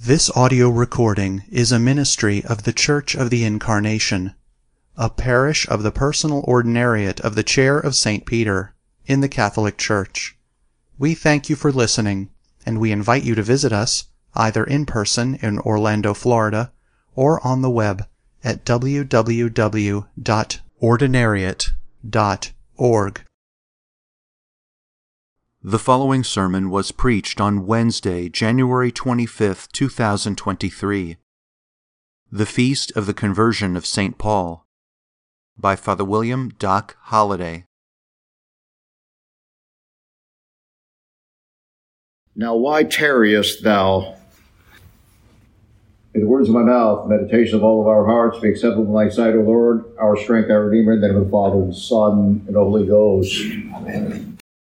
This audio recording is a ministry of the Church of the Incarnation, a parish of the personal ordinariate of the Chair of St. Peter, in the Catholic Church. We thank you for listening, and we invite you to visit us, either in person in Orlando, Florida, or on the web at www.ordinariate.org. The following sermon was preached on Wednesday, January 25, 2023, the Feast of the Conversion of St. Paul, by Father William Doc Holliday. Now why tarriest thou? In the words of my mouth, meditation of all of our hearts, be acceptable in thy sight, O Lord, our strength, our Redeemer, in the name of the Father, and Son, and Holy Ghost. Amen.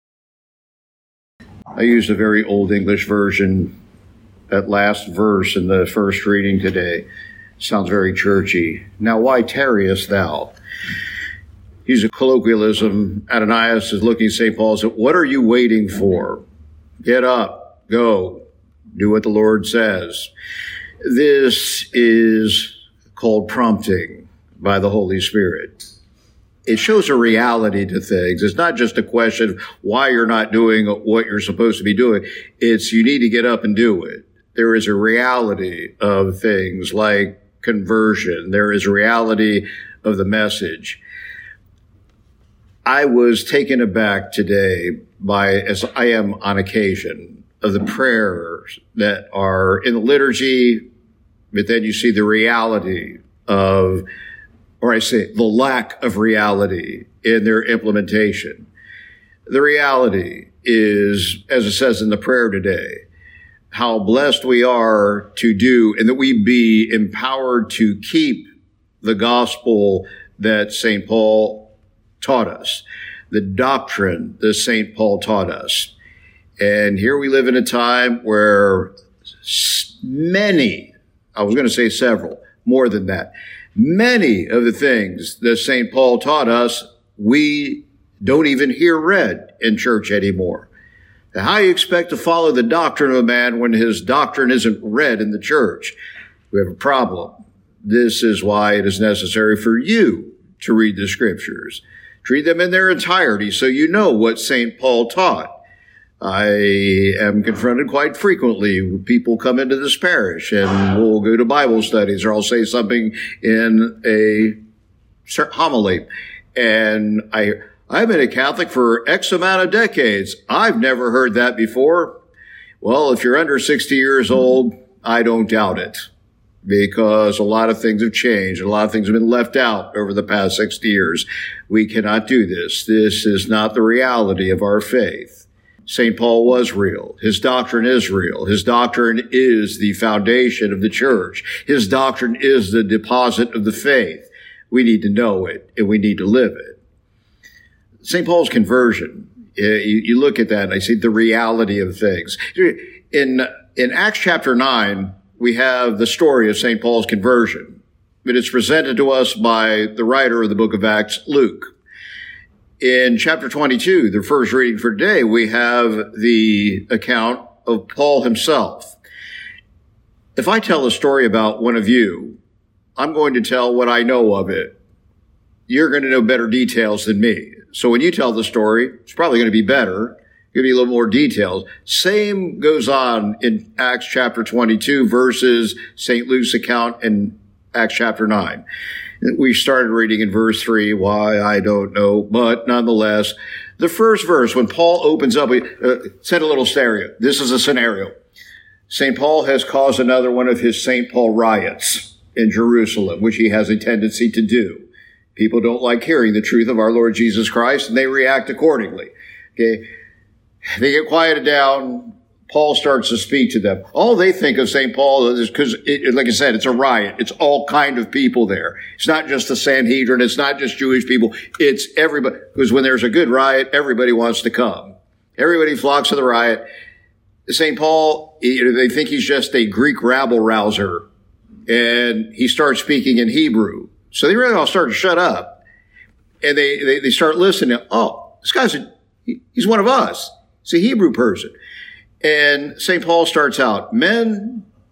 I used a very old English version. That last verse in the first reading today sounds very churchy. Now why tarriest thou? Use a colloquialism. Ananias is looking at St. Paul and said, what are you waiting for? Get up, go, do what the Lord says. This is called prompting by the Holy Spirit. It shows a reality to things. It's not just a question of why you're not doing what you're supposed to be doing. It's you need to get up and do it. There is a reality of things like conversion. There is a reality of the message. I was taken aback today by, as I am on occasion, of the prayers that are in the liturgy, but then you see the reality of, or I say the lack of reality in their implementation. The reality is, as it says in the prayer today, how blessed we are to do and that we be empowered to keep the gospel that St. Paul taught us, the doctrine that St. Paul taught us. And here we live in a time where many, I was going to say several, more than that, many of the things that St. Paul taught us, we don't even hear read in church anymore. Now, how do you expect to follow the doctrine of a man when his doctrine isn't read in the church? We have a problem. This is why it is necessary for you to read the scriptures. Read them in their entirety so you know what St. Paul taught. I am confronted quite frequently with people come into this parish and we'll go to Bible studies or I'll say something in a homily. And I've been a Catholic for X amount of decades. I've never heard that before. Well, if you're under 60 years old, I don't doubt it, because a lot of things have changed. A lot of things have been left out over the past 60 years. We cannot do this. This is not the reality of our faith. St. Paul was real. His doctrine is real. His doctrine is the foundation of the church. His doctrine is the deposit of the faith. We need to know it, and we need to live it. St. Paul's conversion, you look at that, and I see the reality of things. In Acts chapter 9, we have the story of St. Paul's conversion, but it's presented to us by the writer of the book of Acts, Luke. In chapter 22, the first reading for today, we have the account of Paul himself. If I tell a story about one of you, I'm going to tell what I know of it. You're going to know better details than me. So when you tell the story, it's probably going to be better. Give you a little more details. Same goes on in Acts chapter 22 versus St. Luke's account in Acts chapter 9. We started reading in verse 3. Why, I don't know. But nonetheless, the first verse, when Paul opens up, set a little scenario. This is a scenario. St. Paul has caused another one of his St. Paul riots in Jerusalem, which he has a tendency to do. People don't like hearing the truth of our Lord Jesus Christ, and they react accordingly. Okay. They get quieted down. Paul starts to speak to them. All they think of St. Paul is because, like I said, it's a riot. It's all kind of people there. It's not just the Sanhedrin. It's not just Jewish people. It's everybody. Because when there's a good riot, everybody wants to come. Everybody flocks to the riot. St. Paul, they think he's just a Greek rabble-rouser. And he starts speaking in Hebrew. So they really all start to shut up. And they start listening. Oh, this guy's he's one of us. He's a Hebrew person. And St. Paul starts out, men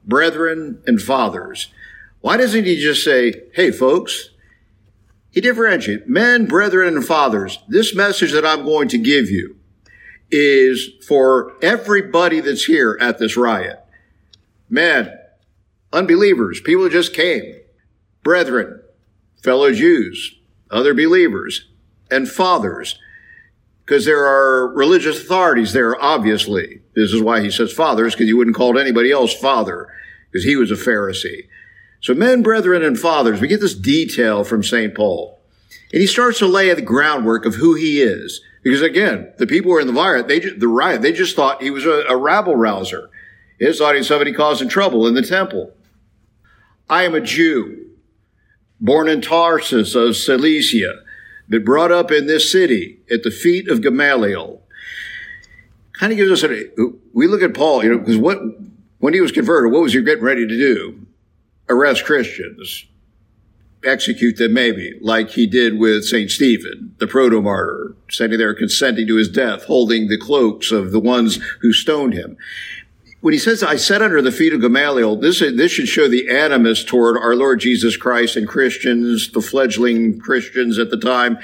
brethren, and fathers. Why doesn't he just say, hey, folks? He differentiates men, brethren, and fathers. This message that I'm going to give you is for everybody that's here at this riot. Men, unbelievers, people who just came, brethren, fellow Jews, other believers, and fathers, because there are religious authorities there, obviously. This is why he says fathers, because he wouldn't call anybody else father, because he was a Pharisee. So men, brethren, and fathers, we get this detail from St. Paul. And he starts to lay the groundwork of who he is. Because again, the people who were in the riot, they just thought he was a rabble rouser. They just thought he was somebody causing trouble in the temple. I am a Jew, born in Tarsus of Cilicia, but brought up in this city at the feet of Gamaliel. Kind of gives us we look at Paul, because when he was converted, what was he getting ready to do? Arrest Christians, execute them maybe, like he did with St. Stephen, the proto-martyr, standing there consenting to his death, holding the cloaks of the ones who stoned him. When he says, I sat under the feet of Gamaliel, this should show the animus toward our Lord Jesus Christ and Christians, the fledgling Christians at the time.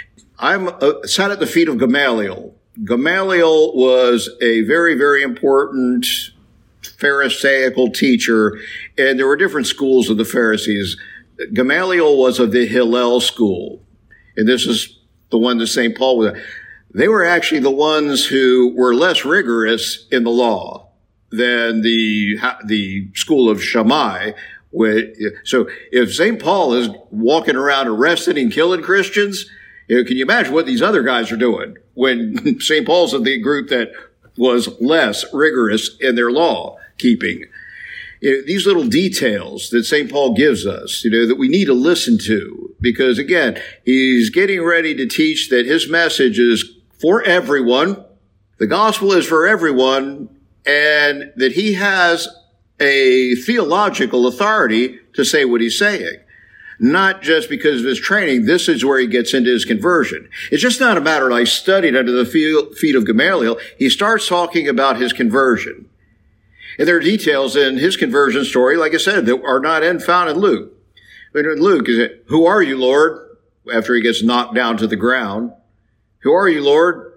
Sat at the feet of Gamaliel. Gamaliel was a very, very important Pharisaical teacher, and there were different schools of the Pharisees. Gamaliel was of the Hillel school, and this is the one that St. Paul was. They were actually the ones who were less rigorous in the law than the school of Shammai. So if St. Paul is walking around arresting and killing Christians, can you imagine what these other guys are doing when St. Paul's in the group that was less rigorous in their law keeping? These little details that St. Paul gives us, that we need to listen to, because again, he's getting ready to teach that his message is for everyone. The gospel is for everyone, and that he has a theological authority to say what he's saying. Not just because of his training. This is where he gets into his conversion. It's just not a matter of I studied under the feet of Gamaliel. He starts talking about his conversion. And there are details in his conversion story, like I said, that are not found in Luke. But in Luke, who are you, Lord? After he gets knocked down to the ground. Who are you, Lord?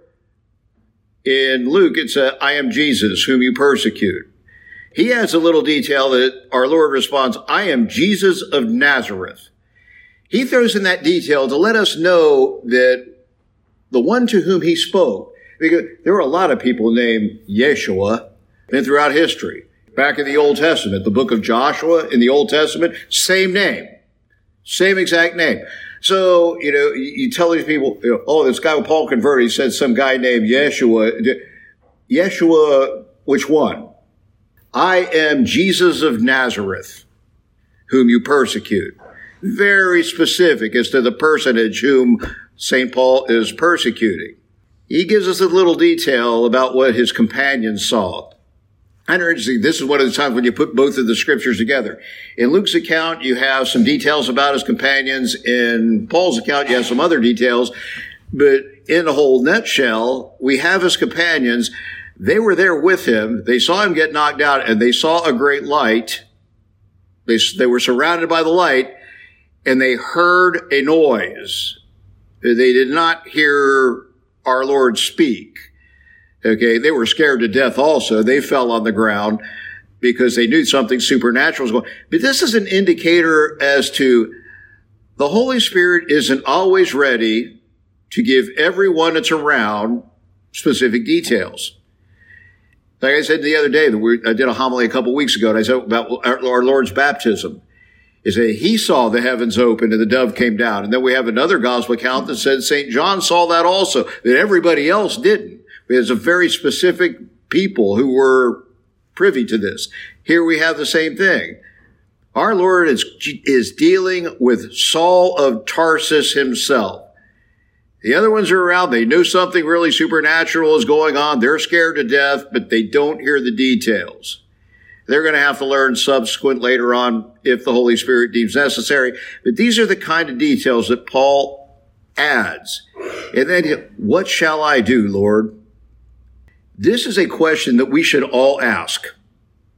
In Luke, it's I am Jesus, whom you persecute. He adds a little detail that our Lord responds, I am Jesus of Nazareth. He throws in that detail to let us know that the one to whom he spoke, because there were a lot of people named Yeshua throughout history. Back in the Old Testament, the book of Joshua in the Old Testament, same name, same exact name. So, you tell these people, this guy Paul converted, he said some guy named Yeshua. Yeshua, which one? I am Jesus of Nazareth, whom you persecute. Very specific as to the personage whom St. Paul is persecuting. He gives us a little detail about what his companions saw. And interesting, this is one of the times when you put both of the scriptures together. In Luke's account, you have some details about his companions. In Paul's account, you have some other details. But in a whole nutshell, we have his companions. They were there with him. They saw him get knocked out, and they saw a great light. They were surrounded by the light, and they heard a noise. They did not hear our Lord speak. Okay, they were scared to death also. They fell on the ground because they knew something supernatural was going on. But this is an indicator as to the Holy Spirit isn't always ready to give everyone that's around specific details. Like I said the other day, I did a homily a couple weeks ago, and I said about our Lord's baptism. Is that he saw the heavens open and the dove came down. And then we have another gospel account that said St. John saw that also, that everybody else didn't. There's a very specific people who were privy to this. Here we have the same thing. Our Lord is dealing with Saul of Tarsus himself. The other ones are around. They know something really supernatural is going on. They're scared to death, but they don't hear the details. They're going to have to learn subsequent later on if the Holy Spirit deems necessary. But these are the kind of details that Paul adds. And then, what shall I do, Lord? This is a question that we should all ask.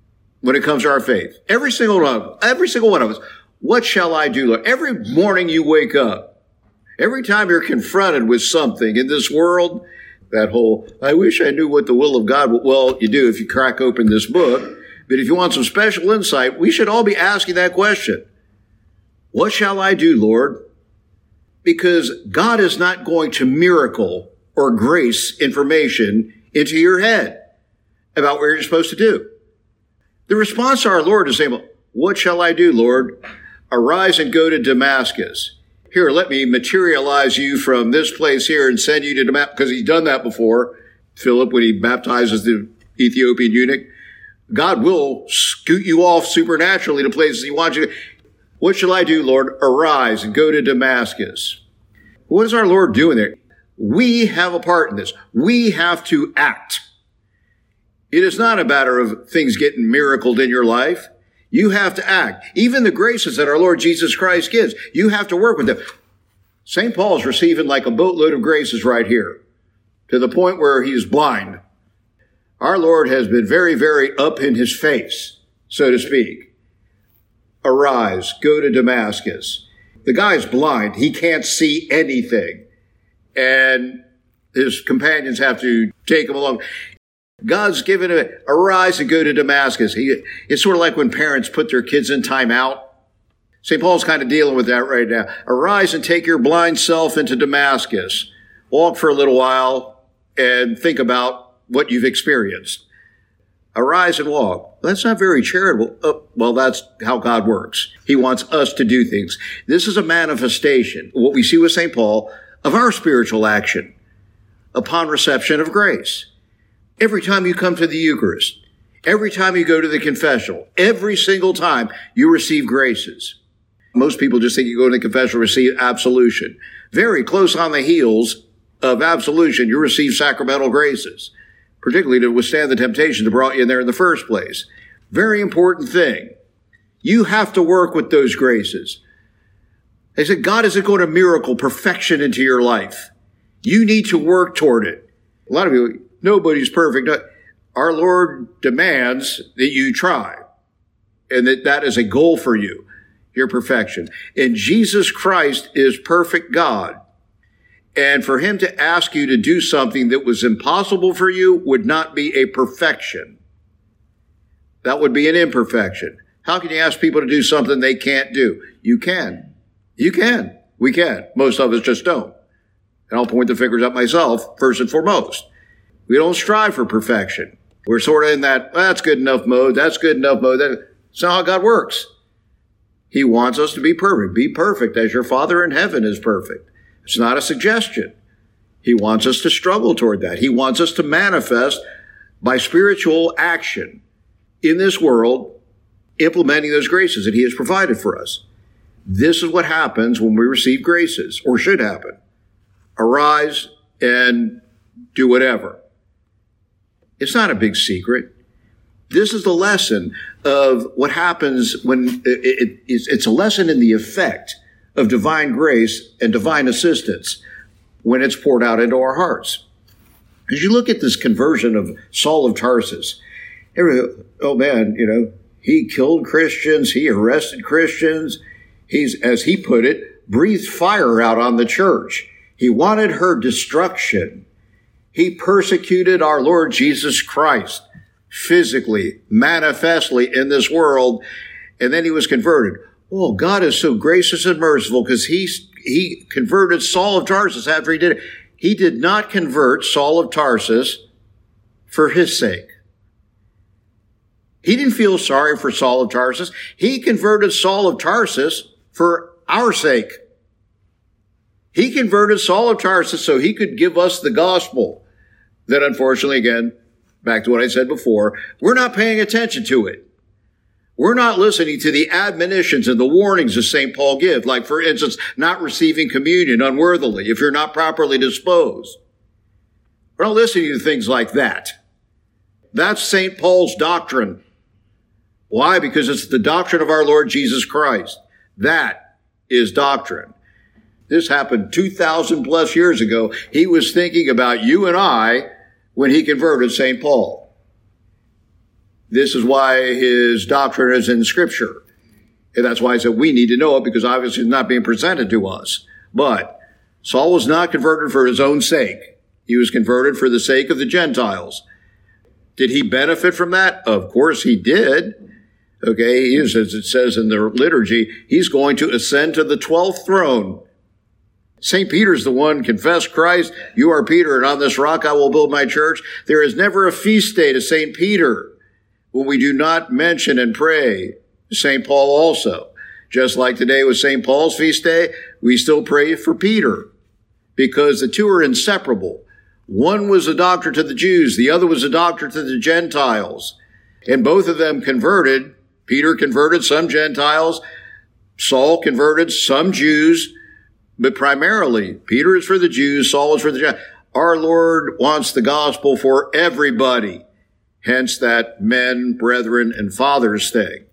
when it comes to our faith. Every single one of us. What shall I do, Lord? Every morning you wake up, every time you're confronted with something in this world, that whole, I wish I knew what the will of God was. Well, you do if you crack open this book. But if you want some special insight, we should all be asking that question. What shall I do, Lord? Because God is not going to miracle or grace information into your head about what you're supposed to do. The response to our Lord is saying, well, what shall I do, Lord? Arise and go to Damascus. Here, let me materialize you from this place here and send you to Damascus, because he's done that before. Philip, when he baptizes the Ethiopian eunuch, God will scoot you off supernaturally to places he wants you to. What shall I do, Lord? Arise and go to Damascus. What is our Lord doing there? We have a part in this. We have to act. It is not a matter of things getting miracled in your life. You have to act. Even the graces that our Lord Jesus Christ gives, you have to work with them. St. Paul's receiving like a boatload of graces right here, to the point where he's blind. Our Lord has been very, very up in his face, so to speak. Arise, go to Damascus. The guy's blind. He can't see anything. And his companions have to take him along. God's given him, arise and go to Damascus. It's sort of like when parents put their kids in timeout. St. Paul's kind of dealing with that right now. Arise and take your blind self into Damascus. Walk for a little while and think about what you've experienced. Arise and walk. That's not very charitable. Well, that's how God works. He wants us to do things. This is a manifestation, what we see with St. Paul, of our spiritual action upon reception of grace. Every time you come to the Eucharist, every time you go to the confessional, every single time you receive graces. Most people just think you go to the confessional, receive absolution. Very close on the heels of absolution, you receive sacramental graces, particularly to withstand the temptation that brought you in there in the first place. Very important thing. You have to work with those graces. They said God isn't going to miracle perfection into your life. You need to work toward it. A lot of people, nobody's perfect. Our Lord demands that you try, and that is a goal for you, your perfection. And Jesus Christ is perfect God. And for him to ask you to do something that was impossible for you would not be a perfection. That would be an imperfection. How can you ask people to do something they can't do? You can. You can. We can. Most of us just don't. And I'll point the fingers at myself first and foremost. We don't strive for perfection. We're sort of in that, that's good enough mode. That's good enough mode. That's not how God works. He wants us to be perfect. Be perfect as your Father in heaven is perfect. It's not a suggestion. He wants us to struggle toward that. He wants us to manifest by spiritual action in this world, implementing those graces that he has provided for us. This is what happens when we receive graces, or should happen. Arise and do whatever. It's not a big secret. This is the lesson of what happens when it's a lesson in the effect of divine grace and divine assistance when it's poured out into our hearts. As you look at this conversion of Saul of Tarsus, oh man, he killed Christians, he arrested Christians, he's, as he put it, breathed fire out on the church. He wanted her destruction. He persecuted our Lord Jesus Christ physically, manifestly in this world, and then he was converted. Oh, God is so gracious and merciful because he converted Saul of Tarsus after he did it. He did not convert Saul of Tarsus for his sake. He didn't feel sorry for Saul of Tarsus. He converted Saul of Tarsus for our sake. He converted Saul of Tarsus so he could give us the gospel. That unfortunately, again, back to what I said before, we're not paying attention to it. We're not listening to the admonitions and the warnings that St. Paul gives, like, for instance, not receiving communion unworthily if you're not properly disposed. We're not listening to things like that. That's St. Paul's doctrine. Why? Because it's the doctrine of our Lord Jesus Christ. That is doctrine. This happened 2,000 plus years ago. He was thinking about you and I when he converted St. Paul. This is why his doctrine is in Scripture. And that's why I said we need to know it, because obviously it's not being presented to us. But Saul was not converted for his own sake. He was converted for the sake of the Gentiles. Did he benefit from that? Of course he did. Okay, he is, as it says in the liturgy, he's going to ascend to the 12th throne. St. Peter's the one, confess Christ, you are Peter, and on this rock I will build my church. There is never a feast day to St. Peter when we do not mention and pray St. Paul also. Just like today was St. Paul's feast day, we still pray for Peter, because the two are inseparable. One was a doctor to the Jews, the other was a doctor to the Gentiles. And both of them converted. Peter converted some Gentiles. Saul converted some Jews. But primarily, Peter is for the Jews, Saul is for the Gentiles. Our Lord wants the gospel for everybody. Hence that men, brethren, and fathers thing.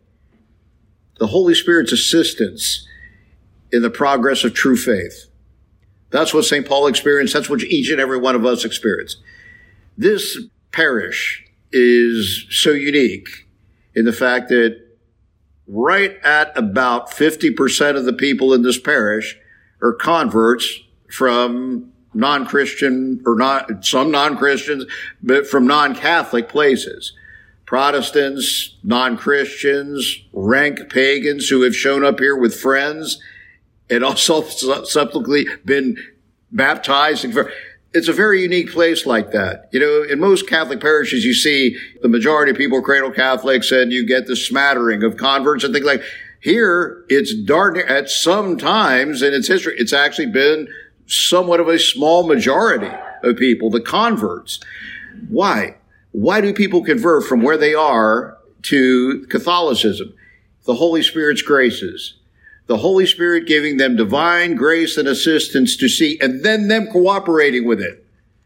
The Holy Spirit's assistance in the progress of true faith. That's what St. Paul experienced. That's what each and every one of us experience. This parish is so unique in the fact that right at about 50% of the people in this parish are converts from non-Christian, or not some non-Christians, but from non-Catholic places. Protestants, non-Christians, rank pagans who have shown up here with friends and also subsequently been baptized. It's a very unique place like that. You know, in most Catholic parishes, you see the majority of people are cradle Catholics, and you get the smattering of converts and things like that. Here, it's darn at some times in its history, it's actually been somewhat of a small majority of people, the converts. Why? Why do people convert from where they are to Catholicism? The Holy Spirit's graces. The Holy Spirit giving them divine grace and assistance to see, and then them cooperating with it.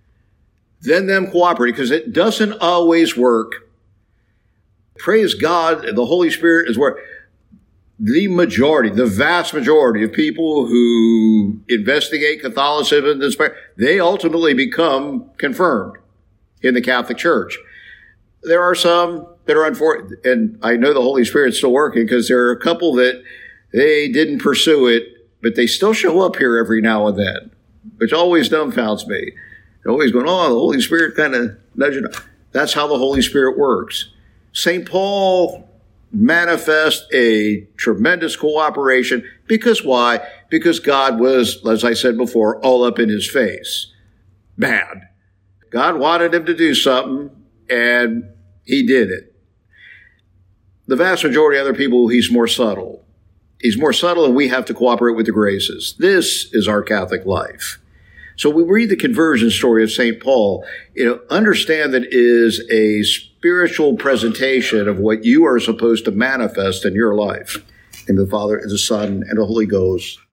Then them cooperating, because it doesn't always work. Praise God, the Holy Spirit is where the majority, the vast majority of people who investigate Catholicism in this, they ultimately become confirmed in the Catholic Church. There are some that are unfortunate, and I know the Holy Spirit's still working, because there are a couple that they didn't pursue it, but they still show up here every now and then, which always dumbfounds me. They're always going, oh, the Holy Spirit kind of nudging. That's how the Holy Spirit works. St. Paul manifests a tremendous cooperation. Because why? Because God was, as I said before, all up in his face. Bad. God wanted him to do something, and he did it. The vast majority of other people, he's more subtle. He's more subtle, and we have to cooperate with the graces. This is our Catholic life. So when we read the conversion story of St. Paul, understand that it is a spiritual presentation of what you are supposed to manifest in your life. In the Father, and the Son, and the Holy Ghost.